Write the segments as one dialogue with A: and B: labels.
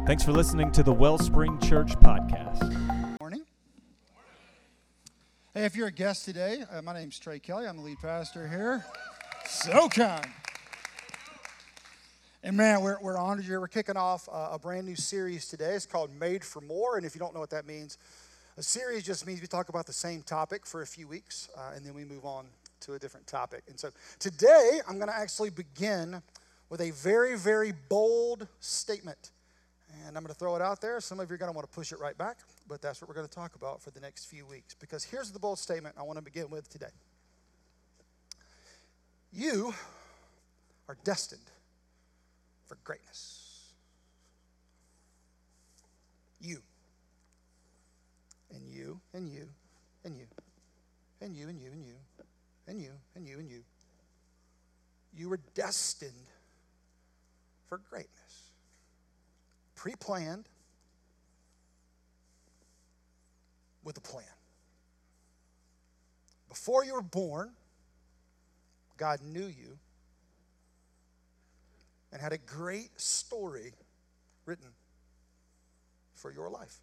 A: Thanks for listening to the Wellspring Church podcast.
B: Morning. Hey, if you're a guest today, my name's Trey Kelly. I'm the lead pastor here. So kind. And man, we're honored here. We're kicking off a brand new series today. It's called Made for More. And if you don't know what that means, a series just means we talk about the same topic for a few weeks, and then we move on to a different topic. And so today, I'm going to actually begin with a very, very bold statement. And I'm going to throw it out there. Some of you are going to want to push it right back, but that's what we're going to talk about for the next few weeks. Because here's the bold statement I want to begin with today. You are destined for greatness. You. And you, and you, and you, and you, and you, and you, and you, and you, and you. You were destined for greatness. Pre-planned with a plan. Before you were born, God knew you and had a great story written for your life.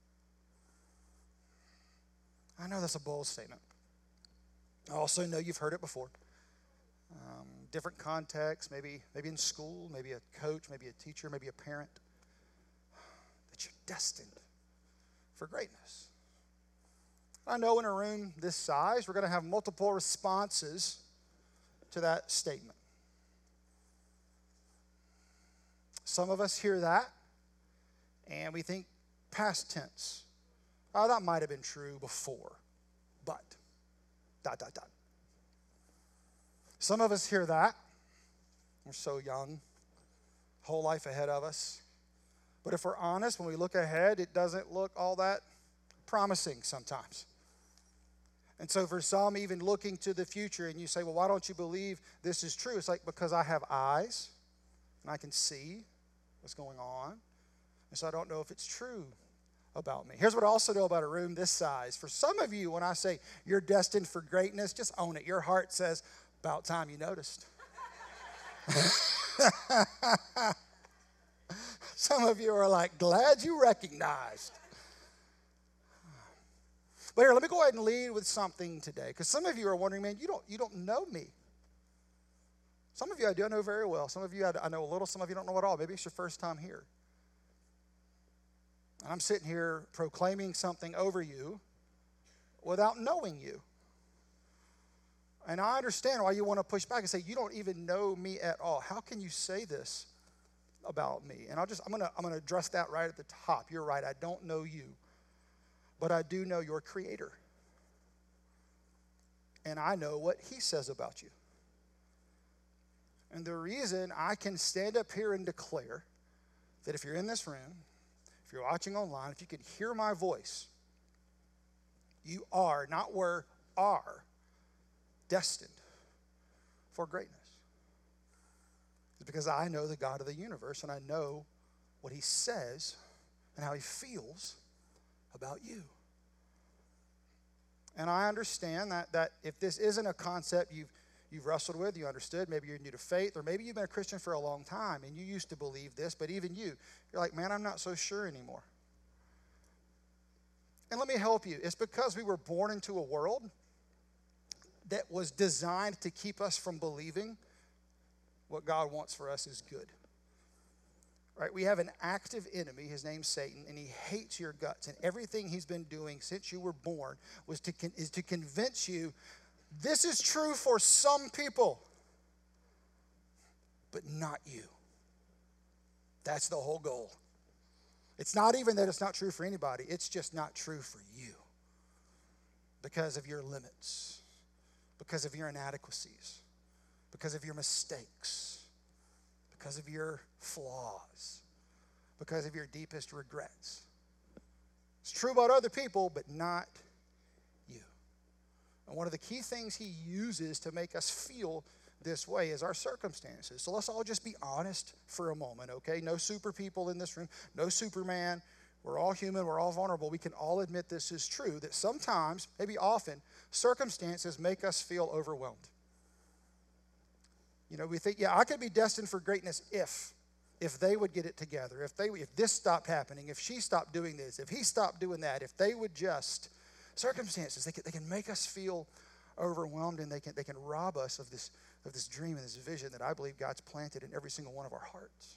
B: I know that's a bold statement. I also know you've heard it before. Different contexts, maybe in school, maybe a coach, maybe a teacher, maybe a parent. That you're destined for greatness. I know in a room this size, we're going to have multiple responses to that statement. Some of us hear that, and we think past tense. Oh, that might have been true before, but, ... Some of us hear that. We're so young, whole life ahead of us. But if we're honest, when we look ahead, it doesn't look all that promising sometimes. And so for some, even looking to the future, and you say, well, why don't you believe this is true? It's like, because I have eyes, and I can see what's going on. And so I don't know if it's true about me. Here's what I also know about a room this size. For some of you, when I say you're destined for greatness, just own it. Your heart says, about time you noticed. Some of you are like, glad you recognized. But here, let me go ahead and lead with something today. Because some of you are wondering, man, you don't know me. Some of you I do know very well. Some of you I know a little. Some of you don't know at all. Maybe it's your first time here. And I'm sitting here proclaiming something over you without knowing you. And I understand why you want to push back and say, you don't even know me at all. How can you say this about me? And I'm going to address that right at the top. You're right, I don't know you. But I do know your Creator. And I know what He says about you. And the reason I can stand up here and declare that if you're in this room, if you're watching online, if you can hear my voice, you are, not were, are destined for greatness. It's because I know the God of the universe, and I know what He says and how He feels about you. And I understand that if this isn't a concept you've wrestled with, you understood, maybe you're new to faith, or maybe you've been a Christian for a long time and you used to believe this, but even you're like, man, I'm not so sure anymore. And let me help you. It's because we were born into a world that was designed to keep us from believing what God wants for us is good. Right? We have an active enemy. His name's Satan, and he hates your guts. And everything he's been doing since you were born is to convince you this is true for some people, but not you. That's the whole goal. It's not even that it's not true for anybody. It's just not true for you because of your limits, because of your inadequacies, because of your mistakes, because of your flaws, because of your deepest regrets. It's true about other people, but not you. And one of the key things he uses to make us feel this way is our circumstances. So let's all just be honest for a moment, okay? No super people in this room, no Superman. We're all human, we're all vulnerable. We can all admit this is true, that sometimes, maybe often, circumstances make us feel overwhelmed. You know, we think, yeah, I could be destined for greatness if if they would get it together, if this stopped happening, if she stopped doing this, if he stopped doing that, if they would just, circumstances, they can make us feel overwhelmed, and they can rob us of this dream and this vision that I believe God's planted in every single one of our hearts.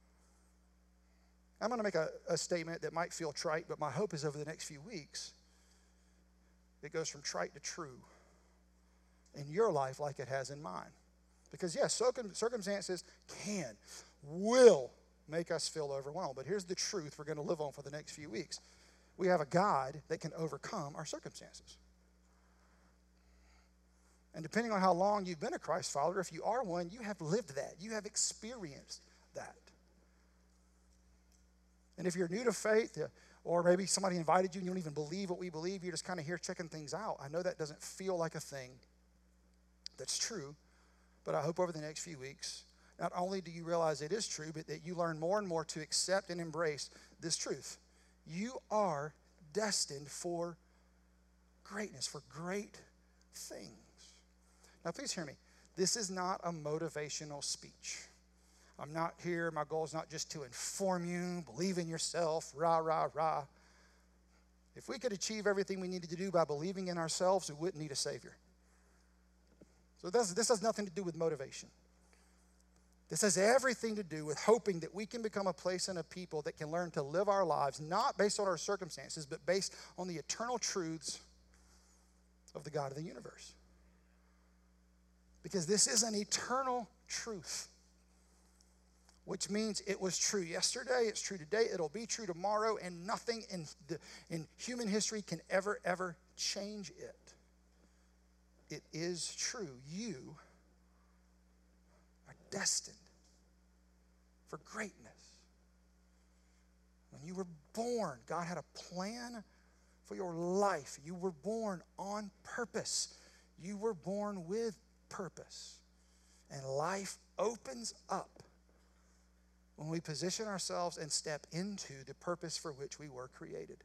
B: I'm going to make a statement that might feel trite, but my hope is over the next few weeks, it goes from trite to true in your life like it has in mine. Because yes, circumstances will make us feel overwhelmed. But here's the truth we're going to live on for the next few weeks. We have a God that can overcome our circumstances. And depending on how long you've been a Christ follower, if you are one, you have lived that. You have experienced that. And if you're new to faith, or maybe somebody invited you and you don't even believe what we believe, you're just kind of here checking things out. I know that doesn't feel like a thing that's true, but I hope over the next few weeks, not only do you realize it is true, but that you learn more and more to accept and embrace this truth. You are destined for greatness, for great things. Now, please hear me. This is not a motivational speech. I'm not here. My goal is not just to inform you, believe in yourself, rah, rah, rah. If we could achieve everything we needed to do by believing in ourselves, we wouldn't need a Savior. So this has nothing to do with motivation. This has everything to do with hoping that we can become a place and a people that can learn to live our lives, not based on our circumstances, but based on the eternal truths of the God of the universe. Because this is an eternal truth, which means it was true yesterday, it's true today, it'll be true tomorrow, and nothing in human history can ever change it. It is true. You are destined for greatness. When you were born, God had a plan for your life. You were born on purpose. You were born with purpose. And life opens up when we position ourselves and step into the purpose for which we were created.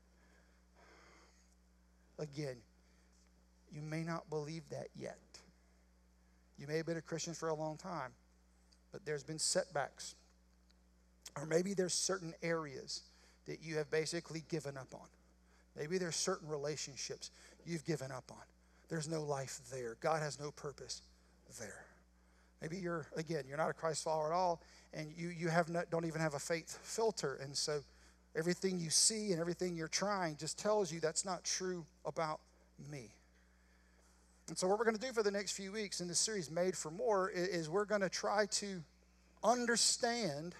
B: Again, you may not believe that yet. You may have been a Christian for a long time, but there's been setbacks. Or maybe there's certain areas that you have basically given up on. Maybe there's certain relationships you've given up on. There's no life there. God has no purpose there. Maybe you're not a Christ follower at all, and you don't even have a faith filter, and so everything you see and everything you're trying just tells you that's not true about me. And so what we're going to do for the next few weeks in this series, Made for More, is we're going to try to understand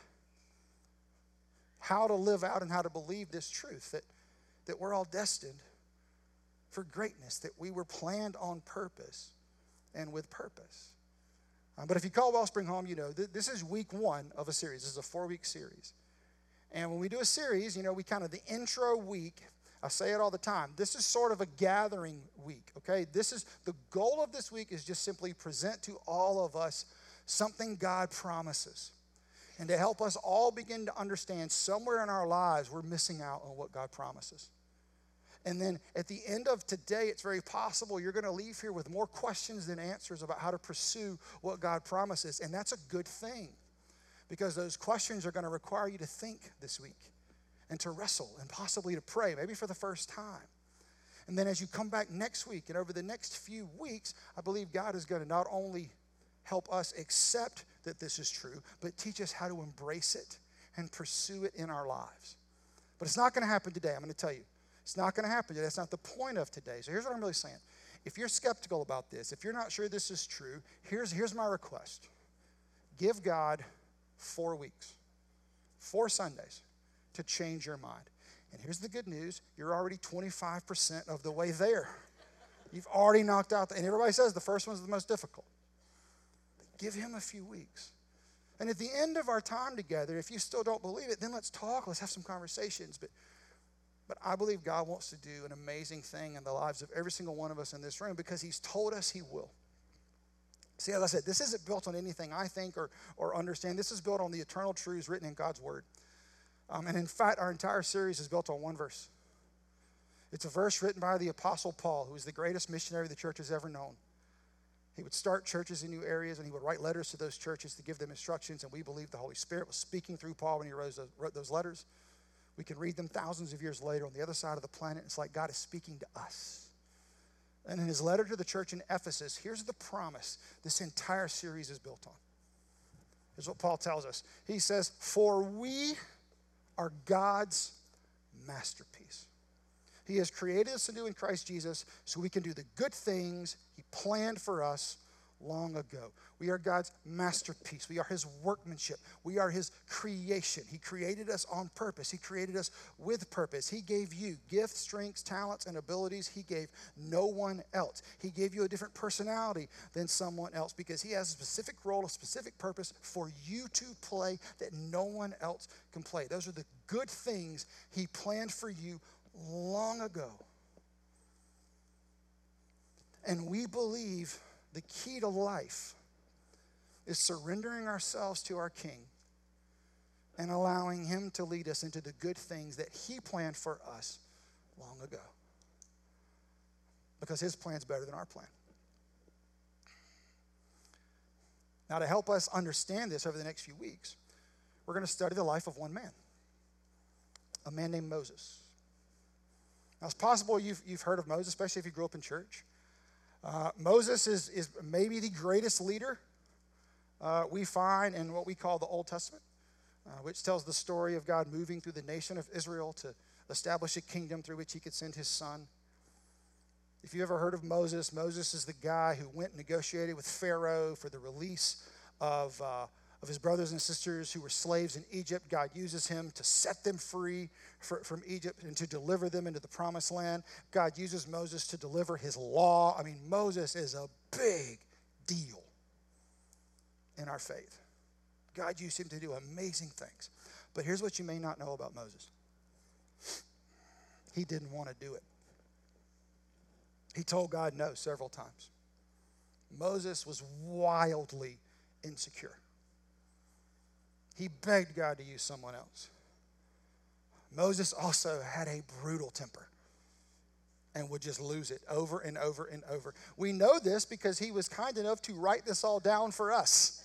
B: how to live out and how to believe this truth, that we're all destined for greatness, that we were planned on purpose and with purpose. But if you call Wellspring home, you know this is week 1 of a series. This is a 4-week series. And when we do a series, we kind of the intro week, I say it all the time, this is sort of a gathering week, okay? The goal of this week is just simply present to all of us something God promises. And to help us all begin to understand somewhere in our lives we're missing out on what God promises. And then at the end of today, it's very possible you're going to leave here with more questions than answers about how to pursue what God promises. And that's a good thing, because those questions are going to require you to think this week and to wrestle and possibly to pray, maybe for the first time. And then as you come back next week and over the next few weeks, I believe God is going to not only help us accept that this is true, but teach us how to embrace it and pursue it in our lives. But it's not going to happen today, I'm going to tell you. It's not going to happen today. That's not the point of today. So here's what I'm really saying. If you're skeptical about this, if you're not sure this is true, here's my request. Give God 4 weeks, 4 Sundays to change your mind. And here's the good news. You're already 25% of the way there. You've already knocked out, and everybody says the first one's the most difficult. Give him a few weeks. And at the end of our time together, if you still don't believe it, then let's talk. Let's have some conversations. But I believe God wants to do an amazing thing in the lives of every single one of us in this room, because he's told us he will. See, as I said, this isn't built on anything I think or understand. This is built on the eternal truths written in God's word. And in fact, our entire series is built on one verse. It's a verse written by the Apostle Paul, who is the greatest missionary the church has ever known. He would start churches in new areas, and he would write letters to those churches to give them instructions, and we believe the Holy Spirit was speaking through Paul when he wrote those letters. We can read them thousands of years later on the other side of the planet. It's like God is speaking to us. And in his letter to the church in Ephesus, here's the promise this entire series is built on. Here's what Paul tells us. He says, "For we are God's masterpiece. He has created us anew in Christ Jesus so we can do the good things he planned for us long ago." We are God's masterpiece. We are his workmanship. We are his creation. He created us on purpose. He created us with purpose. He gave you gifts, strengths, talents, and abilities he gave no one else. He gave you a different personality than someone else because he has a specific role, a specific purpose for you to play that no one else can play. Those are the good things he planned for you long ago. And we believe the key to life is surrendering ourselves to our King and allowing him to lead us into the good things that he planned for us long ago. Because his plan's better than our plan. Now, to help us understand this over the next few weeks, we're going to study the life of one man, a man named Moses. Now, it's possible you've heard of Moses, especially if you grew up in church. Moses is maybe the greatest leader we find in what we call the Old Testament, which tells the story of God moving through the nation of Israel to establish a kingdom through which he could send his son. If you ever heard of Moses, Moses is the guy who went and negotiated with Pharaoh for the release of his brothers and sisters who were slaves in Egypt. God uses him to set them free from Egypt and to deliver them into the promised land. God uses Moses to deliver his law. I mean, Moses is a big deal in our faith. God used him to do amazing things. But here's what you may not know about Moses. He didn't want to do it. He told God no several times. Moses was wildly insecure. He begged God to use someone else. Moses also had a brutal temper and would just lose it over and over and over. We know this because he was kind enough to write this all down for us.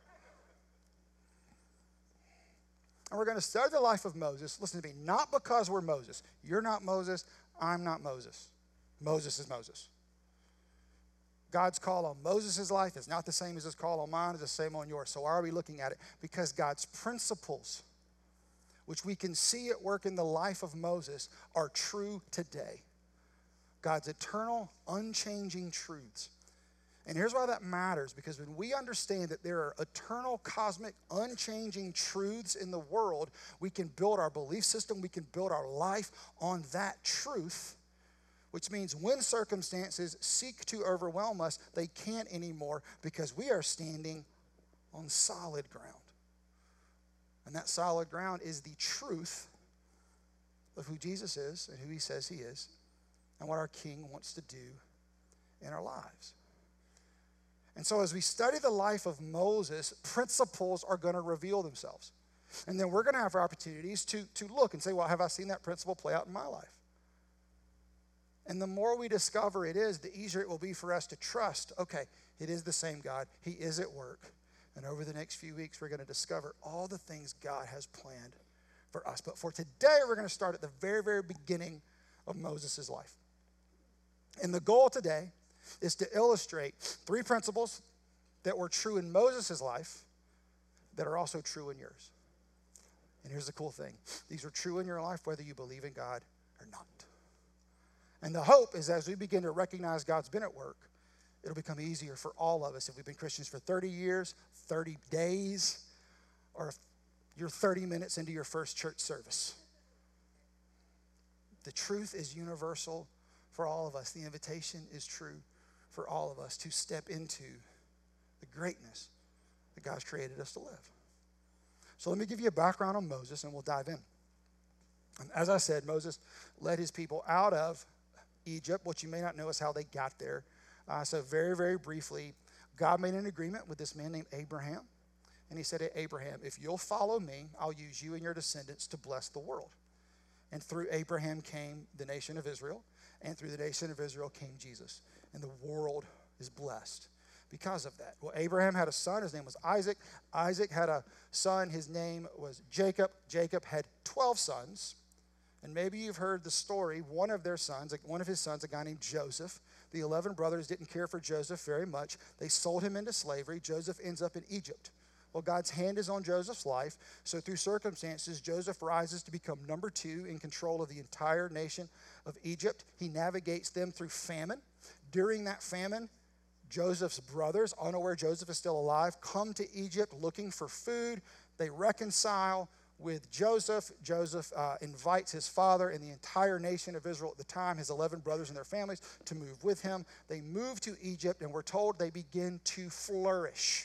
B: And we're going to study the life of Moses. Listen to me, not because we're Moses. You're not Moses. I'm not Moses. Moses is Moses. God's call on Moses' life is not the same as his call on mine, it's the same on yours. So why are we looking at it? Because God's principles, which we can see at work in the life of Moses, are true today. God's eternal, unchanging truths. And here's why that matters, because when we understand that there are eternal, cosmic, unchanging truths in the world, we can build our belief system, we can build our life on that truth, which means when circumstances seek to overwhelm us, they can't anymore because we are standing on solid ground. And that solid ground is the truth of who Jesus is and who he says he is and what our King wants to do in our lives. And so as we study the life of Moses, principles are going to reveal themselves. And then we're going to have opportunities to look and say, well, have I seen that principle play out in my life? And the more we discover it is, the easier it will be for us to trust, okay, it is the same God. He is at work. And over the next few weeks, we're going to discover all the things God has planned for us. But for today, we're going to start at the very, very beginning of Moses' life. And the goal today is to illustrate three principles that were true in Moses' life that are also true in yours. And here's the cool thing. These are true in your life whether you believe in God or not. And the hope is as we begin to recognize God's been at work, it'll become easier for all of us if we've been Christians for 30 years, 30 days, or if you're 30 minutes into your first church service. The truth is universal for all of us. The invitation is true for all of us to step into the greatness that God's created us to live. So let me give you a background on Moses and we'll dive in. And as I said, Moses led his people out of Egypt. What you may not know is how they got there. So very, very briefly, God made an agreement with this man named Abraham. And he said to Abraham, if you'll follow me, I'll use you and your descendants to bless the world. And through Abraham came the nation of Israel. And through the nation of Israel came Jesus. And the world is blessed. because of that. Well, Abraham had a son. His name was Isaac. Isaac had a son. His name was Jacob. Jacob had 12 sons. And maybe you've heard the story. One of his sons, a guy named Joseph. The 11 brothers didn't care for Joseph very much. They sold him into slavery. Joseph ends up in Egypt. Well, God's hand is on Joseph's life. So through circumstances, Joseph rises to become number 2 in control of the entire nation of Egypt. He navigates them through famine. During that famine, Joseph's brothers, unaware Joseph is still alive, come to Egypt looking for food. They reconcile with Joseph. Joseph invites his father and the entire nation of Israel at the time, his 11 brothers and their families, to move with him. They move to Egypt, and we're told they begin to flourish.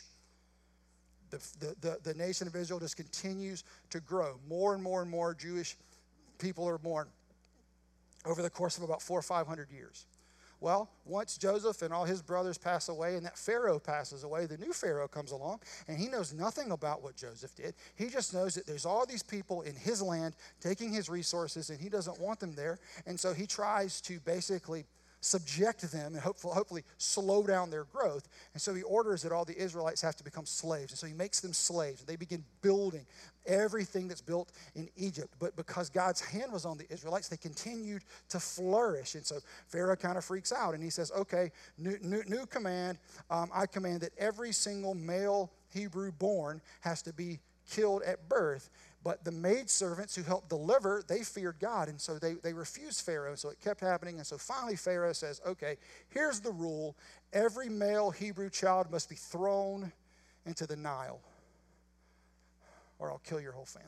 B: The nation of Israel just continues to grow. More and more and more Jewish people are born over the course of about 400 or 500 years. Well, once Joseph and all his brothers pass away and that Pharaoh passes away, the new Pharaoh comes along, and he knows nothing about what Joseph did. He just knows that there's all these people in his land taking his resources, and he doesn't want them there. And so he tries to basically subject them and hopefully slow down their growth. And so he orders that all the Israelites have to become slaves. And so he makes them slaves. And they begin building everything that's built in Egypt. But because God's hand was on the Israelites, they continued to flourish. And so Pharaoh kind of freaks out. And he says, okay, new command. I command that every single male Hebrew born has to be killed at birth. But the maidservants who helped deliver, they feared God, and so they refused Pharaoh, so it kept happening. And so finally Pharaoh says, okay, here's the rule. Every male Hebrew child must be thrown into the Nile, or I'll kill your whole family.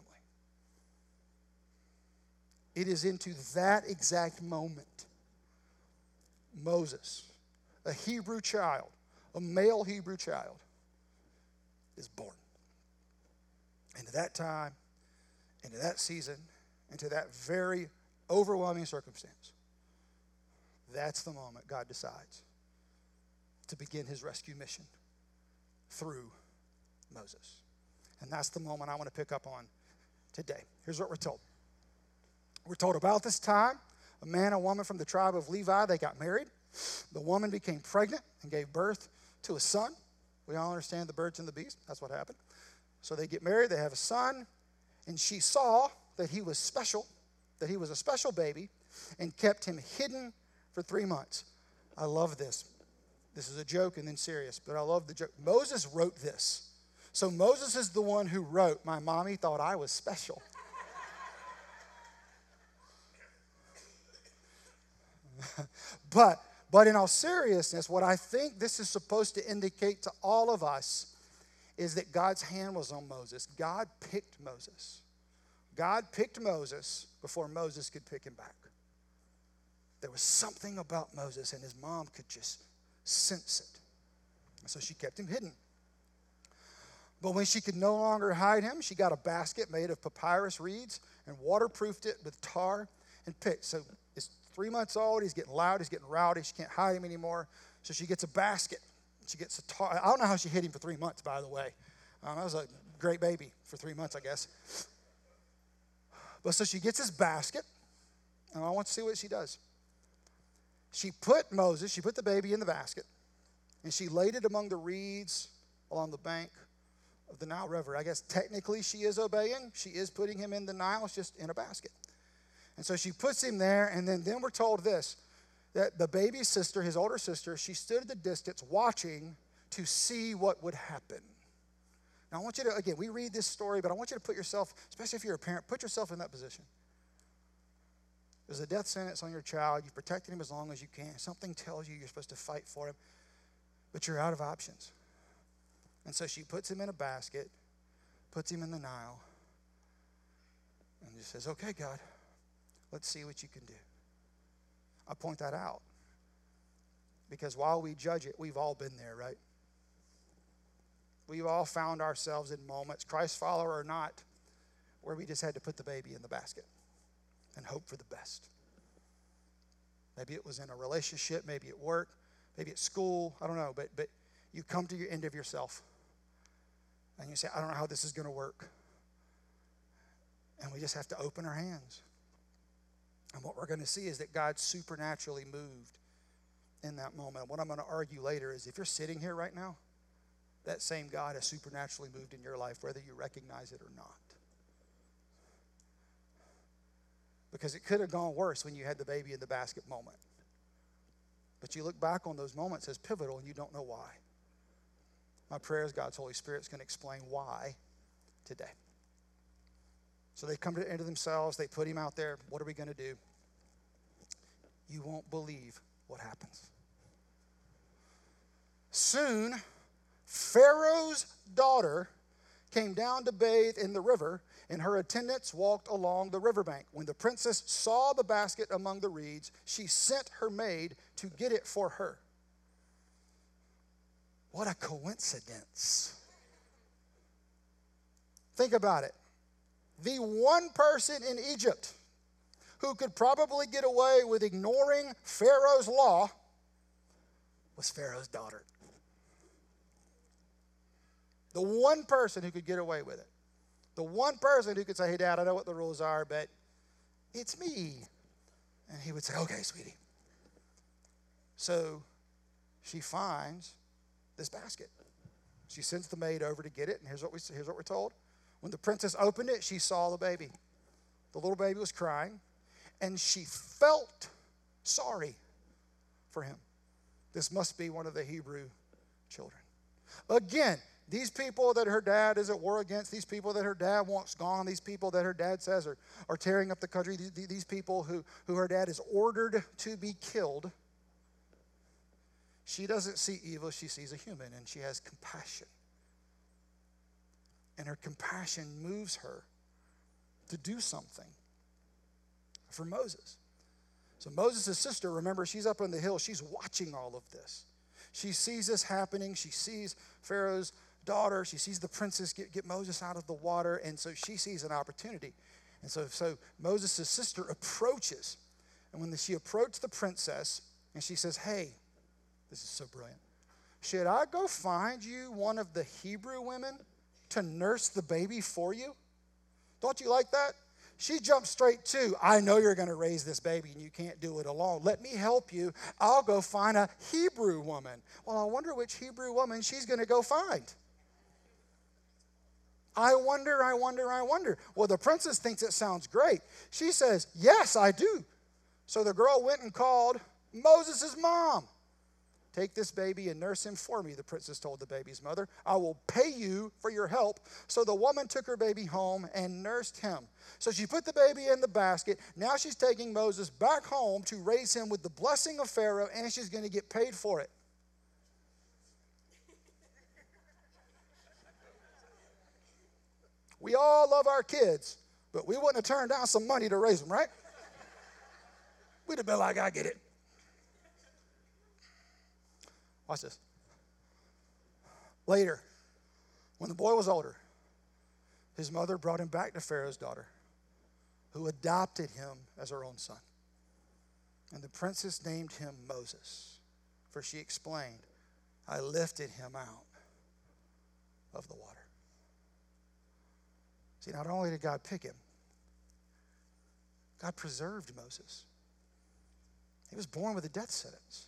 B: It is into that exact moment Moses, a Hebrew child, a male Hebrew child, is born. And at that time, into that season, into that very overwhelming circumstance, that's the moment God decides to begin his rescue mission through Moses. And that's the moment I want to pick up on today. Here's what we're told. We're told about this time, a man and a woman from the tribe of Levi, they got married. The woman became pregnant and gave birth to a son. We all understand the birds and the bees. That's what happened. So they get married, they have a son. And she saw that he was special, that he was a special baby, and kept him hidden for 3 months. I love this. This is a joke and then serious, but I love the joke. Moses wrote this. So Moses is the one who wrote, my mommy thought I was special. But in all seriousness, what I think this is supposed to indicate to all of us is that God's hand was on Moses. God picked Moses. God picked Moses before Moses could pick him back. There was something about Moses, and his mom could just sense it. And so she kept him hidden. But when she could no longer hide him, she got a basket made of papyrus reeds and waterproofed it with tar and pitch. So he's 3 months old, he's getting loud, he's getting rowdy, she can't hide him anymore. So she gets a basket. She gets a tar. I don't know how she hid him for 3 months, by the way. That was a great baby for 3 months, I guess. But so she gets his basket, and I want to see what she does. She put the baby in the basket, and she laid it among the reeds along the bank of the Nile River. I guess technically she is obeying. She is putting him in the Nile. It's just in a basket. And so she puts him there, and then we're told this, that the baby's sister, his older sister, she stood at the distance watching to see what would happen. Now, I want you to, again, we read this story, but I want you to put yourself, especially if you're a parent, put yourself in that position. There's a death sentence on your child. You've protected him as long as you can. Something tells you you're supposed to fight for him, but you're out of options. And so she puts him in a basket, puts him in the Nile, and just says, okay, God, let's see what you can do. I point that out because while we judge it, we've all been there, right? We've all found ourselves in moments, Christ follower or not, where we just had to put the baby in the basket and hope for the best. Maybe it was in a relationship, maybe at work, maybe at school, I don't know, but you come to your end of yourself and you say, I don't know how this is going to work. And we just have to open our hands. And what we're going to see is that God supernaturally moved in that moment. What I'm going to argue later is if you're sitting here right now, that same God has supernaturally moved in your life, whether you recognize it or not. Because it could have gone worse when you had the baby in the basket moment. But you look back on those moments as pivotal and you don't know why. My prayer is God's Holy Spirit's going to explain why today. So they come to the end of themselves. They put him out there. What are we going to do? You won't believe what happens. Soon, Pharaoh's daughter came down to bathe in the river, and her attendants walked along the riverbank. When the princess saw the basket among the reeds, she sent her maid to get it for her. What a coincidence. Think about it. The one person in Egypt who could probably get away with ignoring Pharaoh's law was Pharaoh's daughter. The one person who could get away with it. The one person who could say, hey, Dad, I know what the rules are, but it's me. And he would say, okay, sweetie. So she finds this basket. She sends the maid over to get it, and here's what we're told. When the princess opened it, she saw the baby. The little baby was crying, and she felt sorry for him. This must be one of the Hebrew children. Again, these people that her dad is at war against, these people that her dad wants gone, these people that her dad says are tearing up the country, these people who her dad is ordered to be killed, she doesn't see evil, she sees a human, and she has compassion. And her compassion moves her to do something for Moses. So Moses' sister, remember, she's up on the hill. She's watching all of this. She sees this happening. She sees Pharaoh's daughter. She sees the princess get Moses out of the water. And so she sees an opportunity. And so Moses' sister approaches. And when she approached the princess, and she says, hey, this is so brilliant. Should I go find you one of the Hebrew women to nurse the baby for you? Don't you like that? She jumped straight to, I know you're going to raise this baby and you can't do it alone. Let me help you. I'll go find a Hebrew woman. Well, I wonder which Hebrew woman she's going to go find. I wonder. Well, the princess thinks it sounds great. She says, yes, I do. So the girl went and called Moses' mom. Take this baby and nurse him for me, the princess told the baby's mother. I will pay you for your help. So the woman took her baby home and nursed him. So she put the baby in the basket. Now she's taking Moses back home to raise him with the blessing of Pharaoh, and she's going to get paid for it. We all love our kids, but we wouldn't have turned down some money to raise them, right? We'd have been like, I get it. Watch this. Later, when the boy was older, his mother brought him back to Pharaoh's daughter, who adopted him as her own son. And the princess named him Moses, for she explained, I lifted him out of the water. See, not only did God pick him, God preserved Moses. He was born with a death sentence.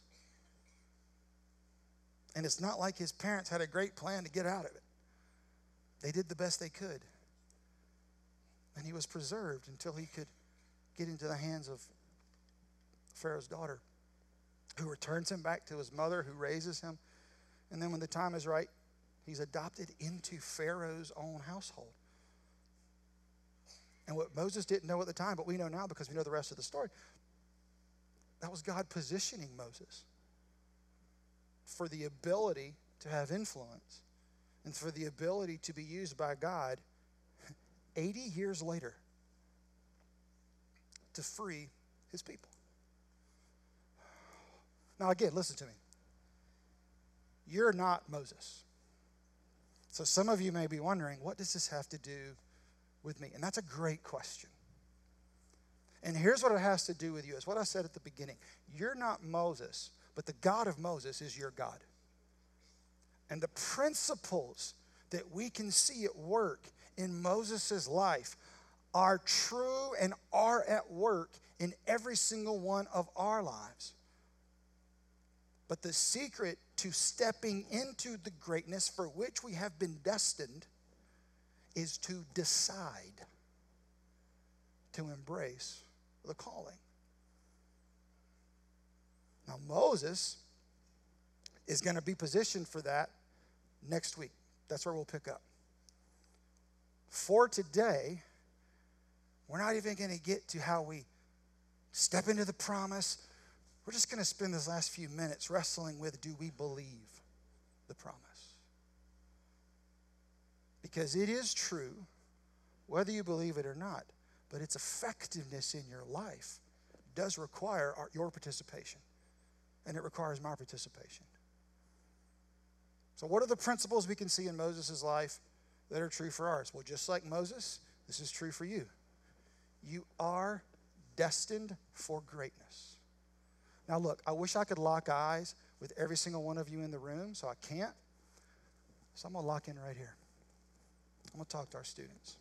B: And it's not like his parents had a great plan to get out of it. They did the best they could. And he was preserved until he could get into the hands of Pharaoh's daughter, who returns him back to his mother, who raises him. And then when the time is right, he's adopted into Pharaoh's own household. And what Moses didn't know at the time, but we know now because we know the rest of the story, that was God positioning Moses for the ability to have influence and for the ability to be used by God 80 years later to free his people. Now again, listen to me. You're not Moses. So some of you may be wondering, what does this have to do with me? And that's a great question. And here's what it has to do with you. It's what I said at the beginning. You're not Moses, but the God of Moses is your God. And the principles that we can see at work in Moses' life are true and are at work in every single one of our lives. But the secret to stepping into the greatness for which we have been destined is to decide to embrace the calling. Now, Moses is going to be positioned for that next week. That's where we'll pick up. For today, we're not even going to get to how we step into the promise. We're just going to spend this last few minutes wrestling with, do we believe the promise? Because it is true, whether you believe it or not, but its effectiveness in your life does require your participation, and it requires my participation. So what are the principles we can see in Moses' life that are true for ours? Well, just like Moses, this is true for you. You are destined for greatness. Now look, I wish I could lock eyes with every single one of you in the room, so I can't. So I'm going to lock in right here. I'm going to talk to our students.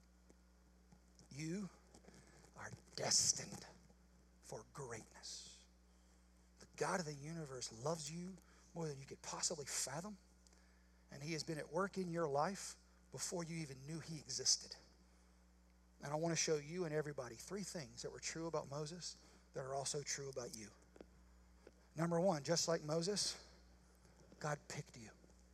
B: You are destined for greatness. The God of the universe loves you more than you could possibly fathom, and he has been at work in your life before you even knew he existed. And I want to show you and everybody 3 things that were true about Moses that are also true about you. Number 1, just like Moses, God picked you.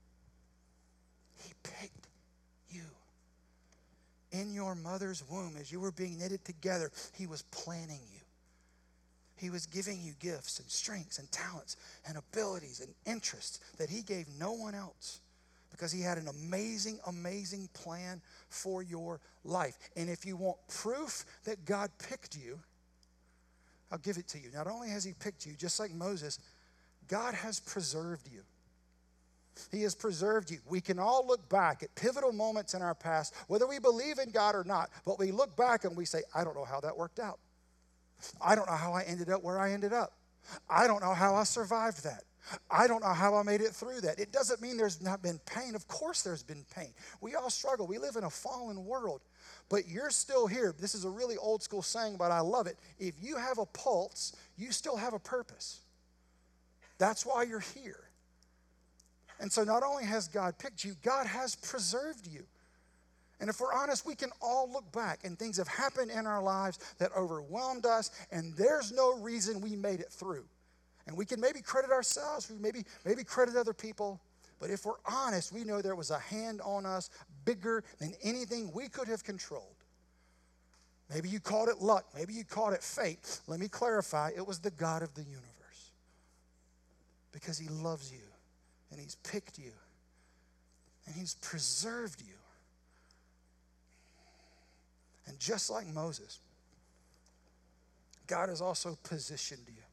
B: He picked you. In your mother's womb, as you were being knitted together, he was planning you. He was giving you gifts and strengths and talents and abilities and interests that he gave no one else, because he had an amazing, amazing plan for your life. And if you want proof that God picked you, I'll give it to you. Not only has he picked you, just like Moses, God has preserved you. He has preserved you. We can all look back at pivotal moments in our past, whether we believe in God or not, but we look back and we say, I don't know how that worked out. I don't know how I ended up where I ended up. I don't know how I survived that. I don't know how I made it through that. It doesn't mean there's not been pain. Of course there's been pain. We all struggle. We live in a fallen world. But you're still here. This is a really old school saying, but I love it. If you have a pulse, you still have a purpose. That's why you're here. And so not only has God picked you, God has preserved you. And if we're honest, we can all look back and things have happened in our lives that overwhelmed us, and there's no reason we made it through. And we can maybe credit ourselves, we maybe credit other people, but if we're honest, we know there was a hand on us bigger than anything we could have controlled. Maybe you called it luck, maybe you called it fate. Let me clarify, it was the God of the universe. Because he loves you, and he's picked you, and he's preserved you. And just like Moses, God has also positioned you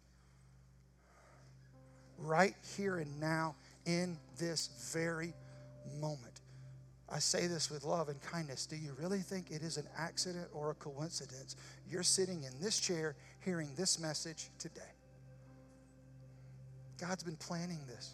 B: right here and now in this very moment. I say this with love and kindness. Do you really think it is an accident or a coincidence you're sitting in this chair hearing this message today? God's been planning this.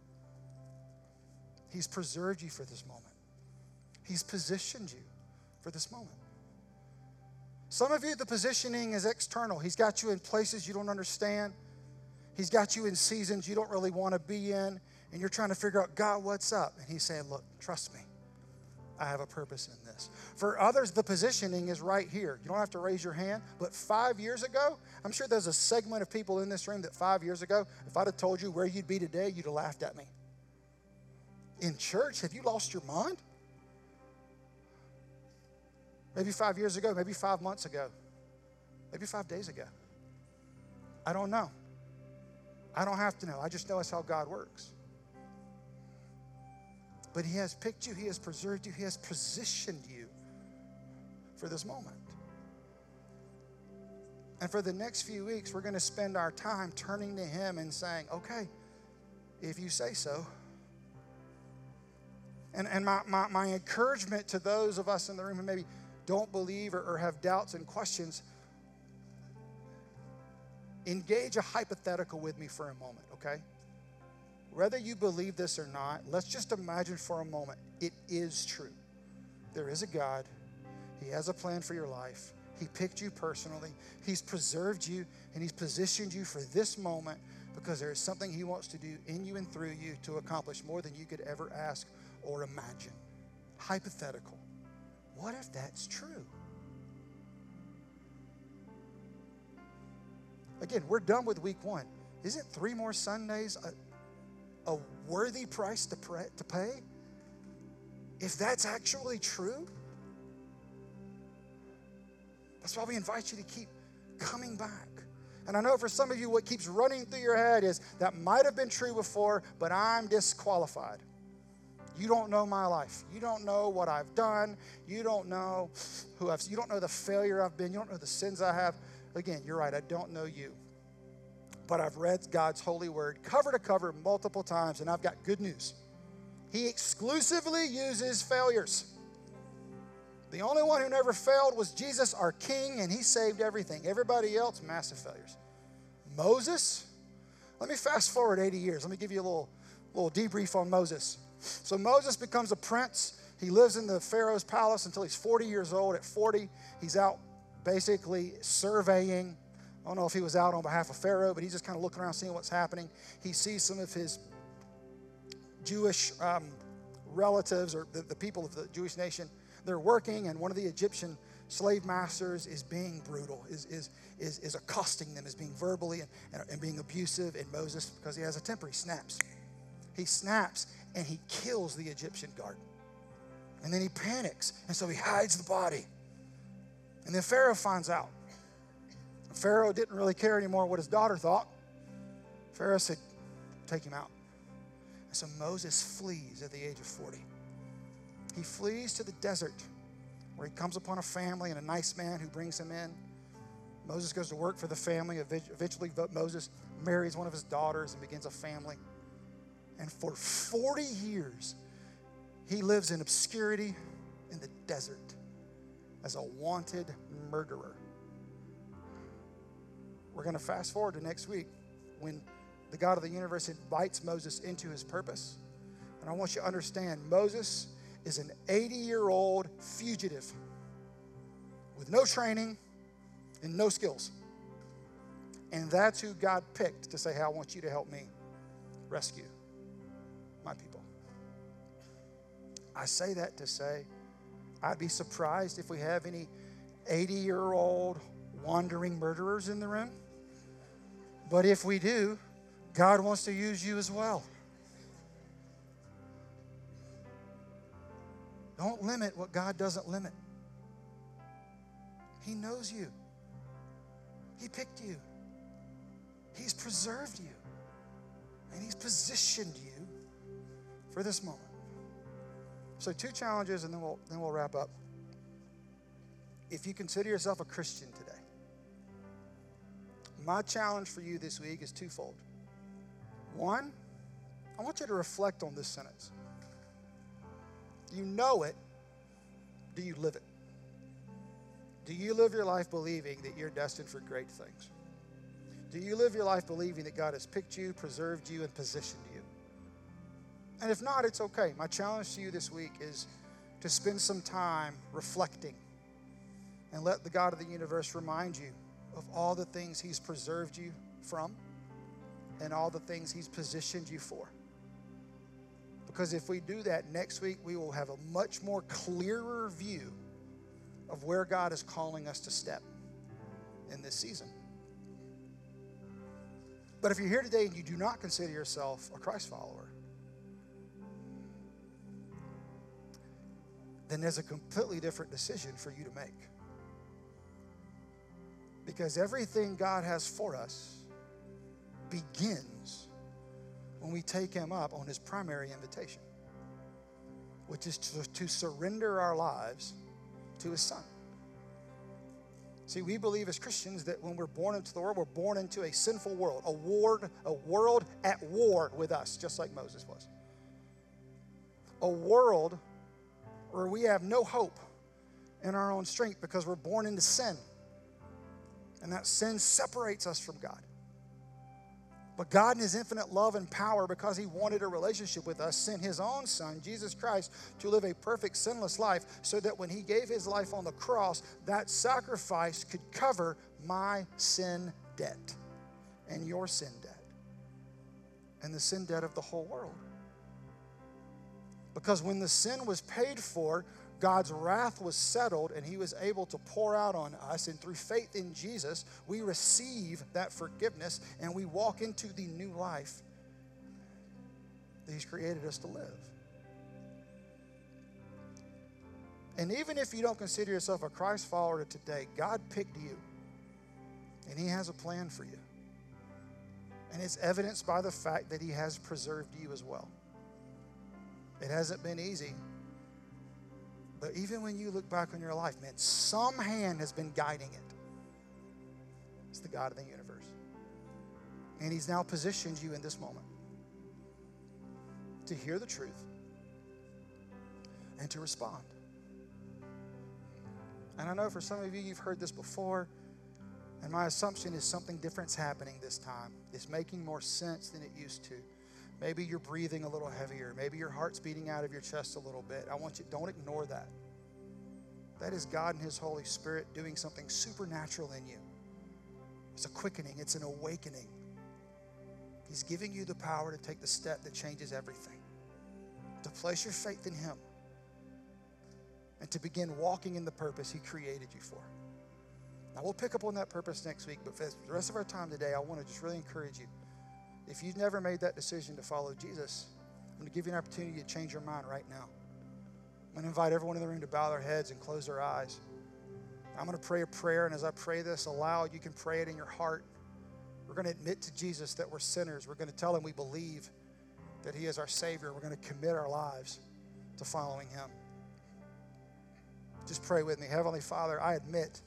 B: He's preserved you for this moment. He's positioned you for this moment. Some of you, the positioning is external. He's got you in places you don't understand. He's got you in seasons you don't really want to be in, and you're trying to figure out, God, what's up? And he's saying, look, trust me. I have a purpose in this. For others, the positioning is right here. You don't have to raise your hand, but 5 years ago, I'm sure there's a segment of people in this room that 5 years ago, if I'd have told you where you'd be today, you'd have laughed at me. In church, have you lost your mind? Maybe 5 years ago, maybe 5 months ago, maybe 5 days ago. I don't know. I don't have to know. I just know it's how God works. But he has picked you. He has preserved you. He has positioned you for this moment. And for the next few weeks, we're going to spend our time turning to him and saying, okay, if you say so. And my encouragement to those of us in the room who maybe don't believe or have doubts and questions, engage a hypothetical with me for a moment, okay? Whether you believe this or not, let's just imagine for a moment it is true. There is a God. He has a plan for your life. He picked you personally. He's preserved you, and he's positioned you for this moment because there is something he wants to do in you and through you to accomplish more than you could ever ask or imagine. Hypothetical. What if that's true? Again, we're done with week 1. Isn't 3 more Sundays a worthy price to pay? If that's actually true, that's why we invite you to keep coming back. And I know for some of you, what keeps running through your head is, that might have been true before, but I'm disqualified. You don't know my life. You don't know what I've done. You don't know you don't know the failure I've been. You don't know the sins I have. Again, you're right, I don't know you. But I've read God's holy word cover to cover multiple times, and I've got good news. He exclusively uses failures. The only one who never failed was Jesus, our King, and he saved everything. Everybody else, massive failures. Moses, let me fast forward 80 years. Let me give you a little debrief on Moses. So Moses becomes a prince. He lives in the Pharaoh's palace until he's 40 years old. At 40, he's out basically surveying. I don't know if he was out on behalf of Pharaoh, but he's just kind of looking around, seeing what's happening. He sees some of his Jewish relatives, or the people of the Jewish nation. They're working, and one of the Egyptian slave masters is being brutal, is accosting them, is being verbally and being abusive. And Moses, because he has a temper, he snaps. He snaps, and he kills the Egyptian guard. And then he panics, and so he hides the body. And then Pharaoh finds out. Pharaoh didn't really care anymore what his daughter thought. Pharaoh said, take him out. And so Moses flees at the age of 40. He flees to the desert, where he comes upon a family and a nice man who brings him in. Moses goes to work for the family. Eventually, Moses marries one of his daughters and begins a family. And for 40 years, he lives in obscurity in the desert as a wanted murderer. We're going to fast forward to next week, when the God of the universe invites Moses into his purpose. And I want you to understand, Moses is an 80-year-old fugitive with no training and no skills. And that's who God picked to say, hey, I want you to help me rescue my people. I say that to say, I'd be surprised if we have any 80-year-old wandering murderers in the room. But if we do, God wants to use you as well. Don't limit what God doesn't limit. He knows you. He picked you. He's preserved you. And he's positioned you for this moment. So 2 challenges, and then we'll wrap up. If you consider yourself a Christian today, my challenge for you this week is twofold. 1, I want you to reflect on this sentence. You know it. Do you live it? Do you live your life believing that you're destined for great things? Do you live your life believing that God has picked you, preserved you, and positioned you? And if not, it's okay. My challenge to you this week is to spend some time reflecting and let the God of the universe remind you of all the things he's preserved you from and all the things he's positioned you for. Because if we do that next week, we will have a much more clearer view of where God is calling us to step in this season. But if you're here today and you do not consider yourself a Christ follower, then there's a completely different decision for you to make. Because everything God has for us begins when we take him up on his primary invitation, which is to surrender our lives to his son. See, we believe as Christians that when we're born into the world, we're born into a sinful world, a world at war with us, just like Moses was. A world where we have no hope in our own strength because we're born into sin. And that sin separates us from God. But God in his infinite love and power, because he wanted a relationship with us, sent his own son, Jesus Christ, to live a perfect, sinless life so that when he gave his life on the cross, that sacrifice could cover my sin debt and your sin debt. and the sin debt of the whole world. Because when the sin was paid for, God's wrath was settled, and he was able to pour out on us. And through faith in Jesus, we receive that forgiveness, and we walk into the new life that he's created us to live. And even if you don't consider yourself a Christ follower today, God picked you, and he has a plan for you. And it's evidenced by the fact that he has preserved you as well. It hasn't been easy. But even when you look back on your life, man, some hand has been guiding it. It's the God of the universe. And he's now positioned you in this moment to hear the truth and to respond. And I know for some of you, you've heard this before, and my assumption is something different's happening this time. It's making more sense than it used to. Maybe you're breathing a little heavier. Maybe your heart's beating out of your chest a little bit. Don't ignore that. That is God and his Holy Spirit doing something supernatural in you. It's a quickening. It's an awakening. He's giving you the power to take the step that changes everything. To place your faith in him. And to begin walking in the purpose he created you for. Now, we'll pick up on that purpose next week, but for the rest of our time today, I want to just really encourage you. If you've never made that decision to follow Jesus, I'm going to give you an opportunity to change your mind right now. I'm going to invite everyone in the room to bow their heads and close their eyes. I'm going to pray a prayer, and as I pray this aloud, you can pray it in your heart. We're going to admit to Jesus that we're sinners. We're going to tell him we believe that he is our Savior. We're going to commit our lives to following him. Just pray with me. Heavenly Father, I admit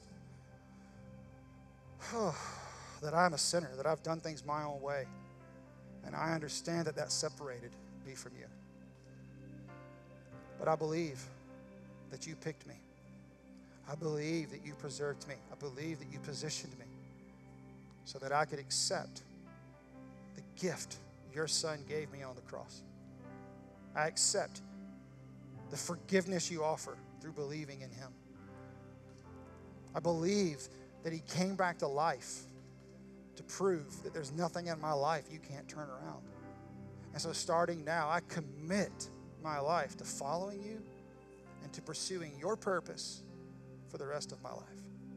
B: that I'm a sinner, that I've done things my own way. And I understand that separated me from you. But I believe that you picked me. I believe that you preserved me. I believe that you positioned me so that I could accept the gift your Son gave me on the cross. I accept the forgiveness you offer through believing in him. I believe that he came back to life to prove that there's nothing in my life you can't turn around. And so starting now, I commit my life to following you and to pursuing your purpose for the rest of my life.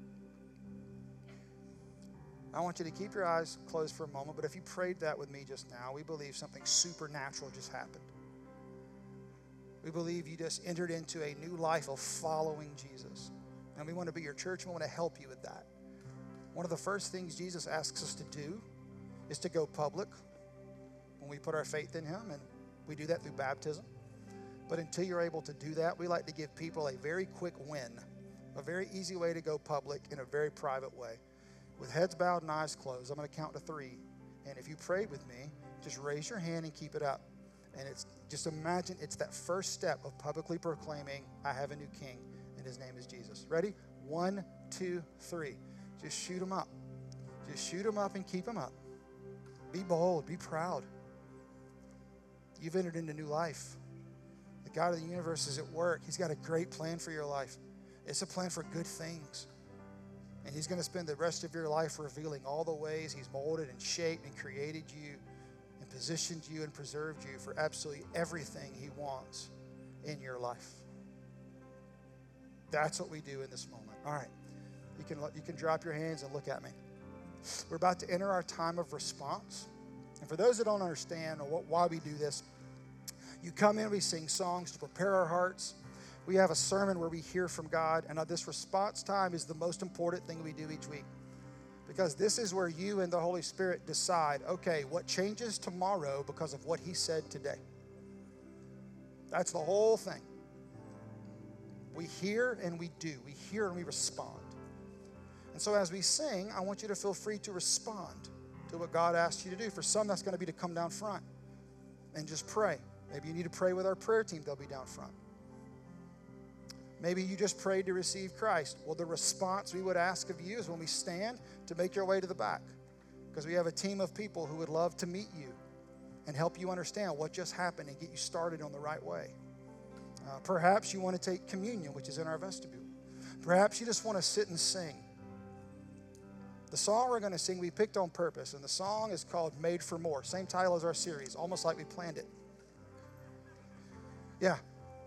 B: I want you to keep your eyes closed for a moment, but if you prayed that with me just now, we believe something supernatural just happened. We believe you just entered into a new life of following Jesus. And we want to be your church, and we want to help you with that. One of the first things Jesus asks us to do is to go public when we put our faith in him, and we do that through baptism. But until you're able to do that, we like to give people a very quick win, a very easy way to go public in a very private way. With heads bowed and eyes closed, I'm going to count to 3. And if you prayed with me, just raise your hand and keep it up. And just imagine it's that first step of publicly proclaiming, I have a new king, and his name is Jesus. Ready? 1, 2, 3. Just shoot them up. Just shoot them up and keep them up. Be bold. Be proud. You've entered into new life. The God of the universe is at work. He's got a great plan for your life. It's a plan for good things. And he's going to spend the rest of your life revealing all the ways he's molded and shaped and created you and positioned you and preserved you for absolutely everything he wants in your life. That's what we do in this moment. All right. You can drop your hands and look at me. We're about to enter our time of response. And for those that don't understand or why we do this, you come in, we sing songs to prepare our hearts. We have a sermon where we hear from God. And this response time is the most important thing we do each week. Because this is where you and the Holy Spirit decide, okay, what changes tomorrow because of what he said today. That's the whole thing. We hear and we do. We hear and we respond. And so as we sing, I want you to feel free to respond to what God asked you to do. For some, that's going to be to come down front and just pray. Maybe you need to pray with our prayer team. They'll be down front. Maybe you just prayed to receive Christ. Well, the response we would ask of you is when we stand to make your way to the back, because we have a team of people who would love to meet you and help you understand what just happened and get you started on the right way. Perhaps you want to take communion, which is in our vestibule. Perhaps you just want to sit and sing. The song we're going to sing, we picked on purpose, and the song is called Made for More. Same title as our series, almost like we planned it. Yeah.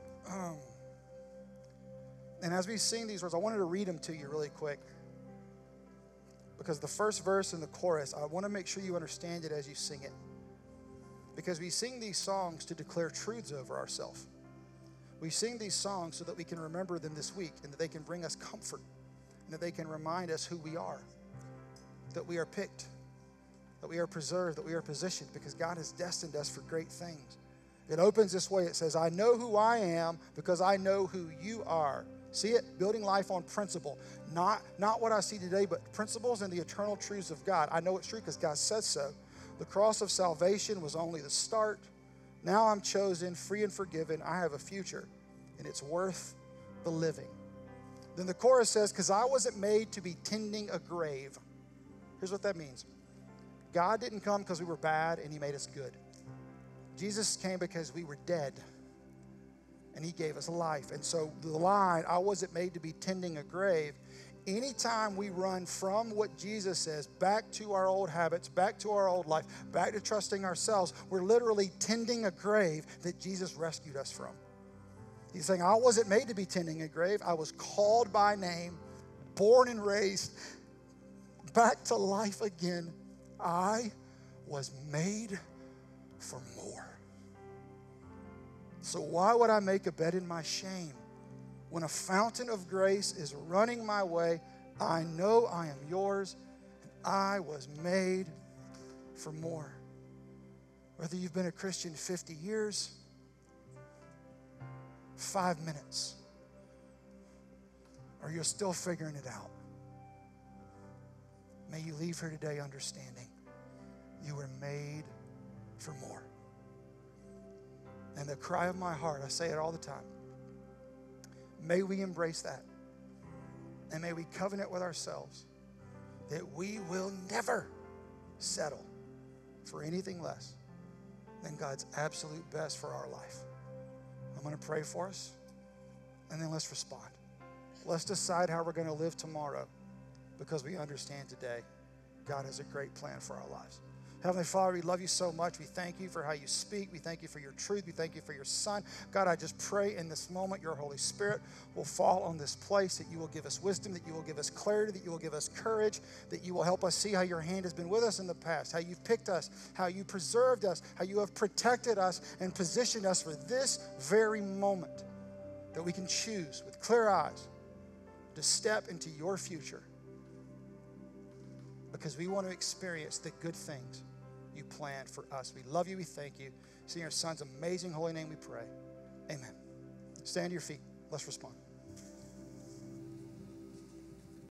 B: And as we sing these words, I wanted to read them to you really quick. Because the first verse and the chorus, I want to make sure you understand it as you sing it. Because we sing these songs to declare truths over ourselves. We sing these songs so that we can remember them this week and that they can bring us comfort and that they can remind us who we are. That we are picked, that we are preserved, that we are positioned because God has destined us for great things. It opens this way. It says, I know who I am because I know who you are. See it? Building life on principle. Not what I see today, but principles and the eternal truths of God. I know it's true because God says so. The cross of salvation was only the start. Now I'm chosen, free and forgiven. I have a future, and it's worth the living. Then the chorus says, because I wasn't made to be tending a grave. Here's what that means. God didn't come because we were bad and he made us good. Jesus came because we were dead and he gave us life. And so the line, I wasn't made to be tending a grave. Anytime we run from what Jesus says back to our old habits, back to our old life, back to trusting ourselves, we're literally tending a grave that Jesus rescued us from. He's saying, I wasn't made to be tending a grave. I was called by name, born and raised, back to life again. I was made for more. So why would I make a bed in my shame? When a fountain of grace is running my way, I know I am yours, and I was made for more. Whether you've been a Christian 50 years, 5 minutes, or you're still figuring it out, may you leave here today understanding you were made for more. And the cry of my heart, I say it all the time, may we embrace that. And may we covenant with ourselves that we will never settle for anything less than God's absolute best for our life. I'm going to pray for us, and then let's respond. Let's decide how we're going to live tomorrow because we understand today God has a great plan for our lives. Heavenly Father, we love you so much. We thank you for how you speak. We thank you for your truth. We thank you for your Son. God, I just pray in this moment your Holy Spirit will fall on this place, that you will give us wisdom, that you will give us clarity, that you will give us courage, that you will help us see how your hand has been with us in the past, how you've picked us, how you preserved us, how you have protected us and positioned us for this very moment, that we can choose with clear eyes to step into your future because we want to experience the good things you planned for us. We love you. We thank you. It's in your Son's amazing holy name we pray. Amen. Stand to your feet. Let's respond.